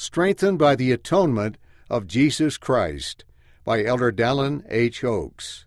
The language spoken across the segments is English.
Strengthened by the Atonement of Jesus Christ, by Elder Dallin H. Oaks.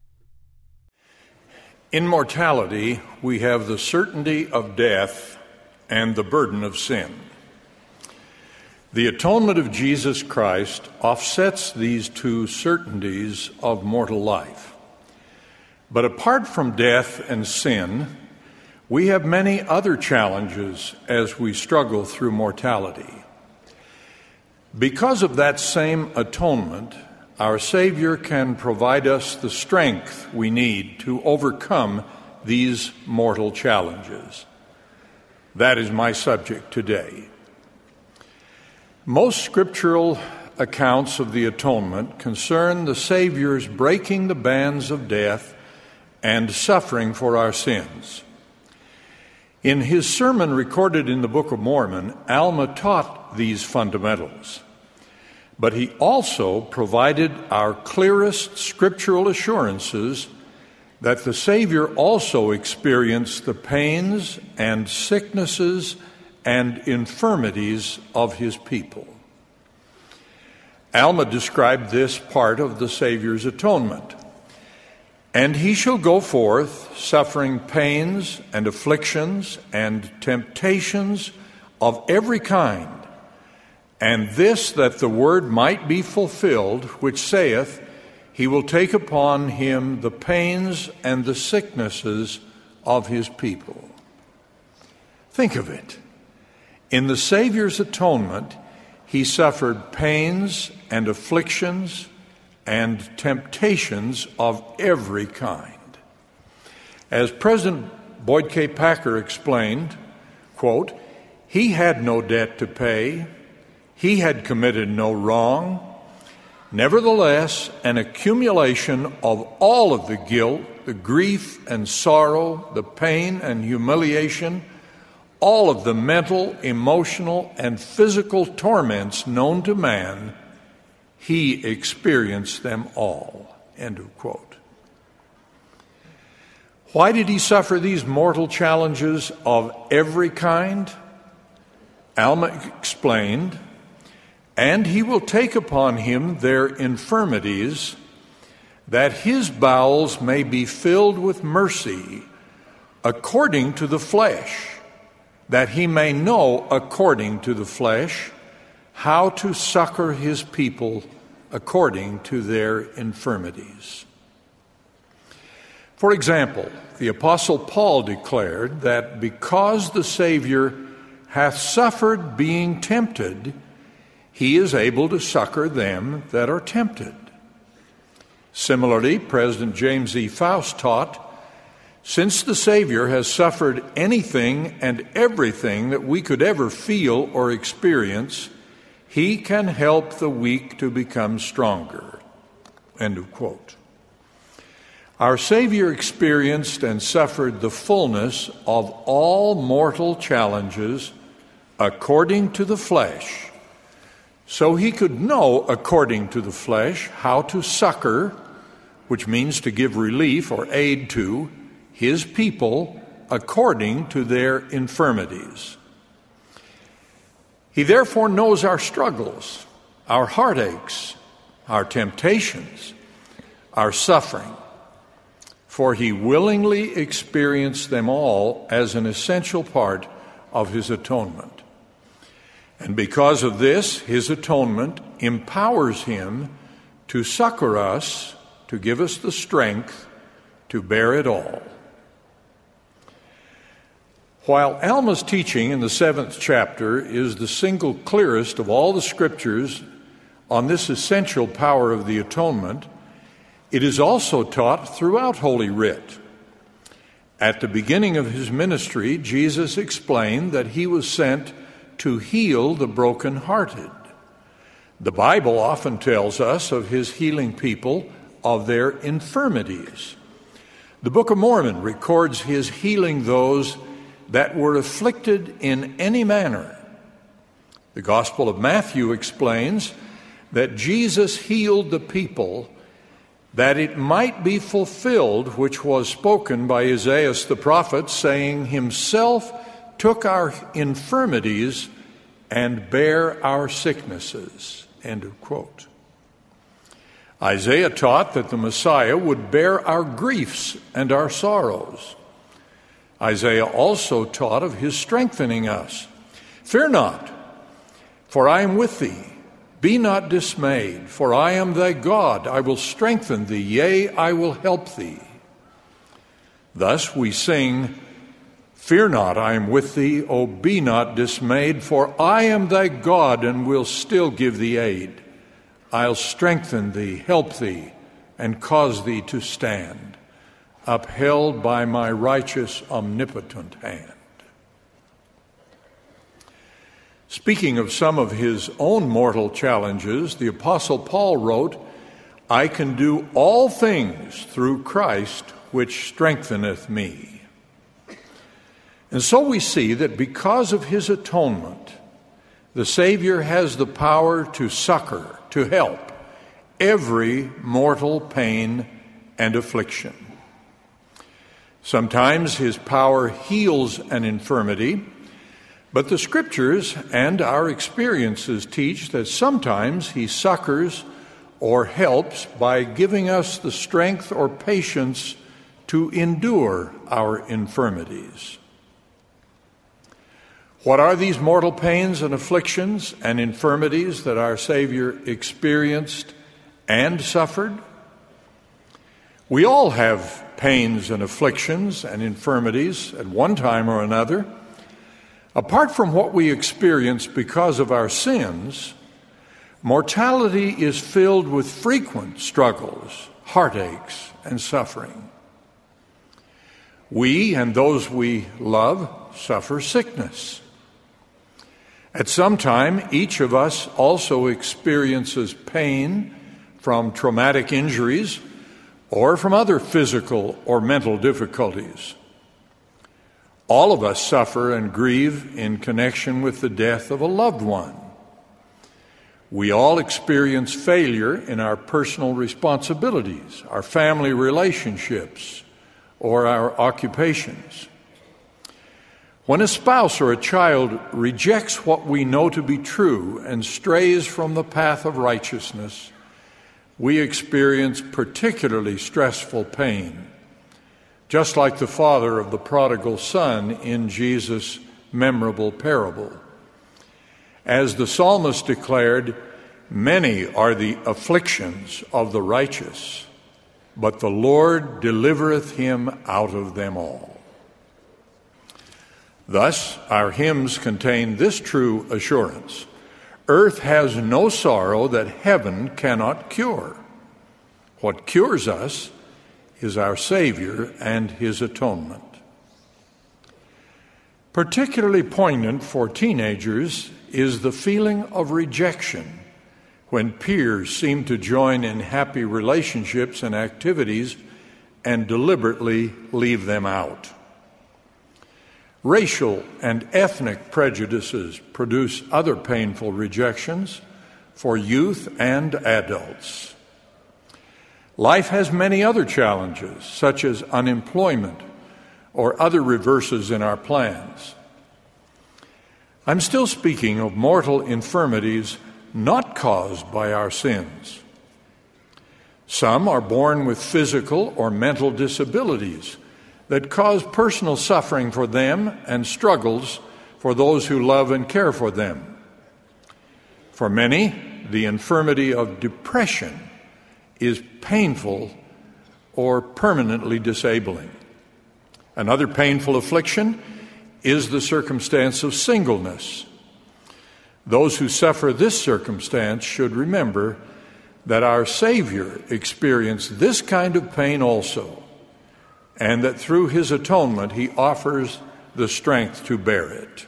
In mortality, we have the certainty of death and the burden of sin. The atonement of Jesus Christ offsets these two certainties of mortal life. But apart from death and sin, we have many other challenges as we struggle through mortality. Because of that same atonement, our Savior can provide us the strength we need to overcome these mortal challenges. That is my subject today. Most scriptural accounts of the atonement concern the Savior's breaking the bands of death and suffering for our sins. In his sermon recorded in the Book of Mormon, Alma taught these fundamentals. But he also provided our clearest scriptural assurances that the Savior also experienced the pains and sicknesses and infirmities of his people. Alma described this part of the Savior's atonement. And he shall go forth, suffering pains and afflictions and temptations of every kind, and this that the word might be fulfilled, which saith, he will take upon him the pains and the sicknesses of his people. Think of it. In the Savior's atonement, he suffered pains and afflictions and temptations of every kind. As President Boyd K. Packer explained, quote, he had no debt to pay. He had committed no wrong. Nevertheless, an accumulation of all of the guilt, the grief and sorrow, the pain and humiliation, all of the mental, emotional, and physical torments known to man, he experienced them all. End of quote. Why did he suffer these mortal challenges of every kind? Alma explained, and he will take upon him their infirmities, that his bowels may be filled with mercy according to the flesh, that he may know according to the flesh how to succor his people according to their infirmities. For example, the Apostle Paul declared that because the Savior hath suffered being tempted, he is able to succor them that are tempted. Similarly, President James E. Faust taught, since the Savior has suffered anything and everything that we could ever feel or experience, he can help the weak to become stronger. End of quote. Our Savior experienced and suffered the fullness of all mortal challenges according to the flesh, so he could know according to the flesh how to succor, which means to give relief or aid to, his people according to their infirmities. He therefore knows our struggles, our heartaches, our temptations, our suffering, for he willingly experienced them all as an essential part of his atonement. And because of this, his atonement empowers him to succor us, to give us the strength to bear it all. While Alma's teaching in the 7th chapter is the single clearest of all the scriptures on this essential power of the atonement, it is also taught throughout Holy Writ. At the beginning of his ministry, Jesus explained that he was sent to heal the brokenhearted. The Bible often tells us of his healing people of their infirmities. The Book of Mormon records his healing those that were afflicted in any manner. The Gospel of Matthew explains that Jesus healed the people that it might be fulfilled which was spoken by Isaiah the prophet, saying, himself took our infirmities and bear our sicknesses." End of quote. Isaiah taught that the Messiah would bear our griefs and our sorrows. Isaiah also taught of his strengthening us. "Fear not, for I am with thee. Be not dismayed, for I am thy God. I will strengthen thee, yea, I will help thee." Thus we sing, "Fear not, I am with thee. O be not dismayed, for I am thy God and will still give thee aid. I'll strengthen thee, help thee, and cause thee to stand, upheld by my righteous, omnipotent hand." Speaking of some of his own mortal challenges, the Apostle Paul wrote, "I can do all things through Christ, which strengtheneth me." And so we see that because of his atonement, the Savior has the power to succor, to help every mortal pain and affliction. Sometimes his power heals an infirmity, but the Scriptures and our experiences teach that sometimes he succors or helps by giving us the strength or patience to endure our infirmities. What are these mortal pains and afflictions and infirmities that our Savior experienced and suffered? We all have pains and afflictions and infirmities at one time or another. Apart from what we experience because of our sins, mortality is filled with frequent struggles, heartaches, and suffering. We and those we love suffer sickness. At some time, each of us also experiences pain from traumatic injuries or from other physical or mental difficulties. All of us suffer and grieve in connection with the death of a loved one. We all experience failure in our personal responsibilities, our family relationships, or our occupations. When a spouse or a child rejects what we know to be true and strays from the path of righteousness, we experience particularly stressful pain, just like the father of the prodigal son in Jesus' memorable parable. As the psalmist declared, "Many are the afflictions of the righteous, but the Lord delivereth him out of them all." Thus, our hymns contain this true assurance: earth has no sorrow that heaven cannot cure. What cures us is our Savior and his atonement. Particularly poignant for teenagers is the feeling of rejection when peers seem to join in happy relationships and activities and deliberately leave them out. Racial and ethnic prejudices produce other painful rejections for youth and adults. Life has many other challenges, such as unemployment or other reverses in our plans. I'm still speaking of mortal infirmities not caused by our sins. Some are born with physical or mental disabilities that cause personal suffering for them and struggles for those who love and care for them. For many, the infirmity of depression is painful or permanently disabling. Another painful affliction is the circumstance of singleness. Those who suffer this circumstance should remember that our Savior experienced this kind of pain also, and that through his atonement he offers the strength to bear it.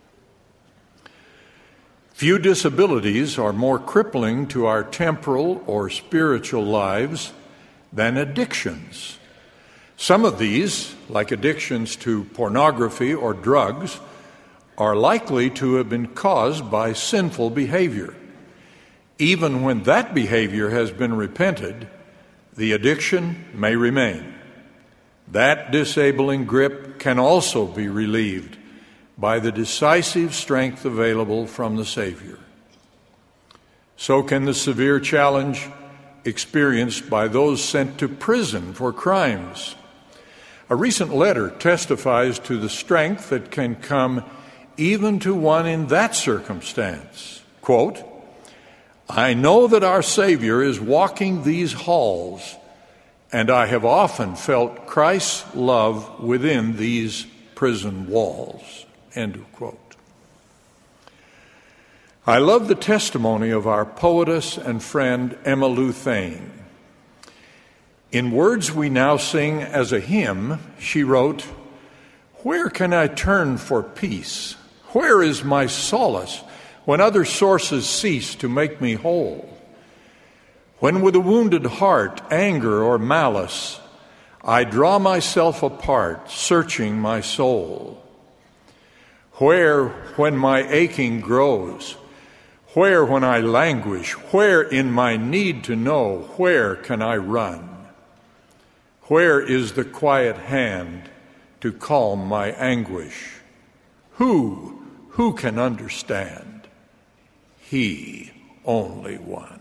Few disabilities are more crippling to our temporal or spiritual lives than addictions. Some of these, like addictions to pornography or drugs, are likely to have been caused by sinful behavior. Even when that behavior has been repented, the addiction may remain. That disabling grip can also be relieved by the decisive strength available from the Savior. So can the severe challenge experienced by those sent to prison for crimes. A recent letter testifies to the strength that can come even to one in that circumstance. Quote, "I know that our Savior is walking these halls, and I have often felt Christ's love within these prison walls." End of quote. I love the testimony of our poetess and friend Emma Lou Thane. In words we now sing as a hymn, she wrote, "Where can I turn for peace? Where is my solace when other sources cease to make me whole? When with a wounded heart, anger or malice, I draw myself apart, searching my soul? Where, when my aching grows? Where, when I languish? Where, in my need to know, where can I run? Where is the quiet hand to calm my anguish? Who can understand? He, only one."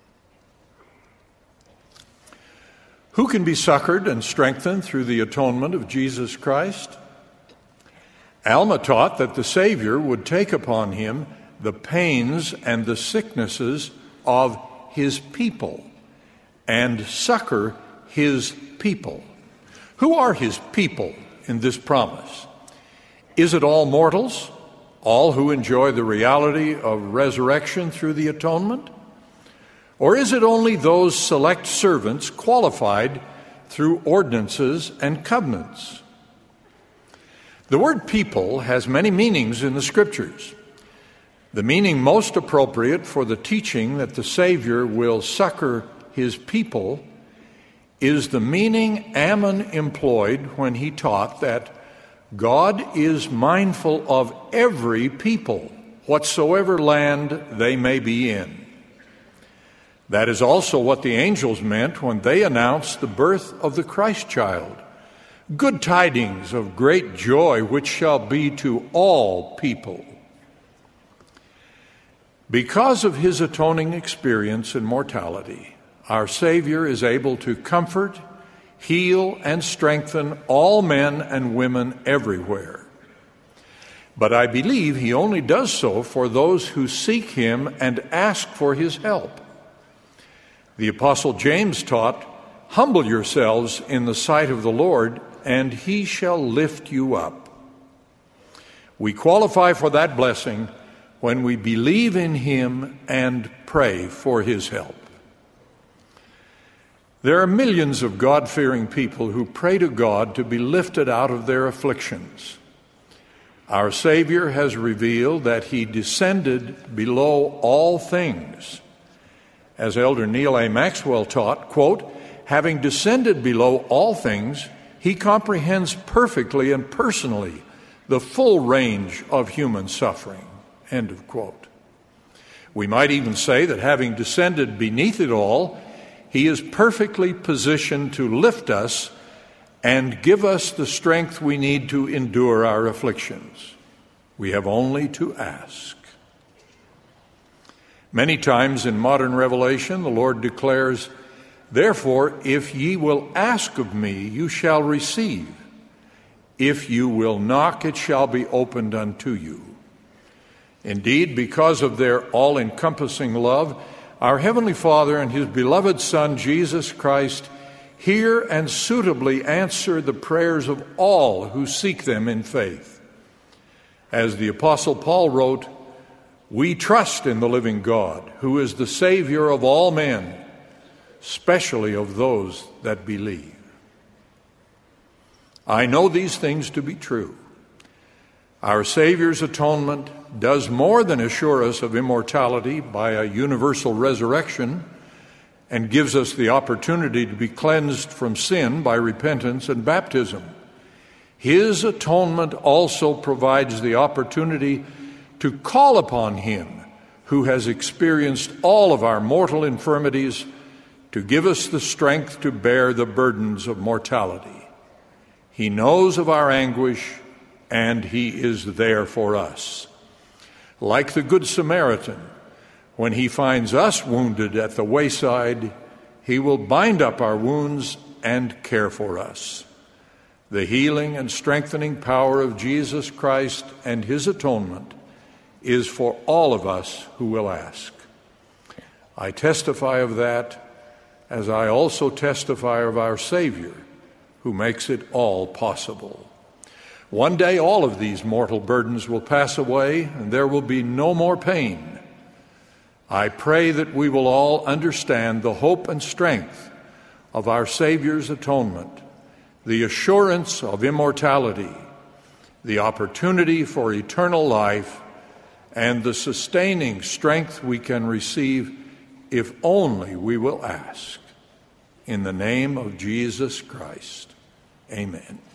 Who can be succored and strengthened through the atonement of Jesus Christ? Alma taught that the Savior would take upon him the pains and the sicknesses of his people and succor his people. Who are his people in this promise? Is it all mortals, all who enjoy the reality of resurrection through the atonement? Or is it only those select servants qualified through ordinances and covenants? The word people has many meanings in the Scriptures. The meaning most appropriate for the teaching that the Savior will succor his people is the meaning Ammon employed when he taught that God is mindful of every people, whatsoever land they may be in. That is also what the angels meant when they announced the birth of the Christ child. Good tidings of great joy, which shall be to all people. Because of his atoning experience in mortality, our Savior is able to comfort, heal, and strengthen all men and women everywhere. But I believe he only does so for those who seek him and ask for his help. The Apostle James taught, "Humble yourselves in the sight of the Lord, and he shall lift you up." We qualify for that blessing when we believe in him and pray for his help. There are millions of God-fearing people who pray to God to be lifted out of their afflictions. Our Savior has revealed that he descended below all things. As Elder Neil A. Maxwell taught, quote, "Having descended below all things, he comprehends perfectly and personally the full range of human suffering." End of quote. We might even say that having descended beneath it all, he is perfectly positioned to lift us and give us the strength we need to endure our afflictions. We have only to ask. Many times in modern revelation, the Lord declares, "Therefore, if ye will ask of me, you shall receive. If you will knock, it shall be opened unto you." Indeed, because of their all-encompassing love, our Heavenly Father and his beloved Son, Jesus Christ, hear and suitably answer the prayers of all who seek them in faith. As the Apostle Paul wrote, "We trust in the living God, who is the Savior of all men, especially of those that believe." I know these things to be true. Our Savior's atonement does more than assure us of immortality by a universal resurrection and gives us the opportunity to be cleansed from sin by repentance and baptism. His atonement also provides the opportunity to call upon him who has experienced all of our mortal infirmities to give us the strength to bear the burdens of mortality. He knows of our anguish and he is there for us. Like the Good Samaritan, when he finds us wounded at the wayside, he will bind up our wounds and care for us. The healing and strengthening power of Jesus Christ and his atonement is for all of us who will ask. I testify of that as I also testify of our Savior, who makes it all possible. One day all of these mortal burdens will pass away and there will be no more pain. I pray that we will all understand the hope and strength of our Savior's atonement, the assurance of immortality, the opportunity for eternal life, and the sustaining strength we can receive if only we will ask. In the name of Jesus Christ, amen.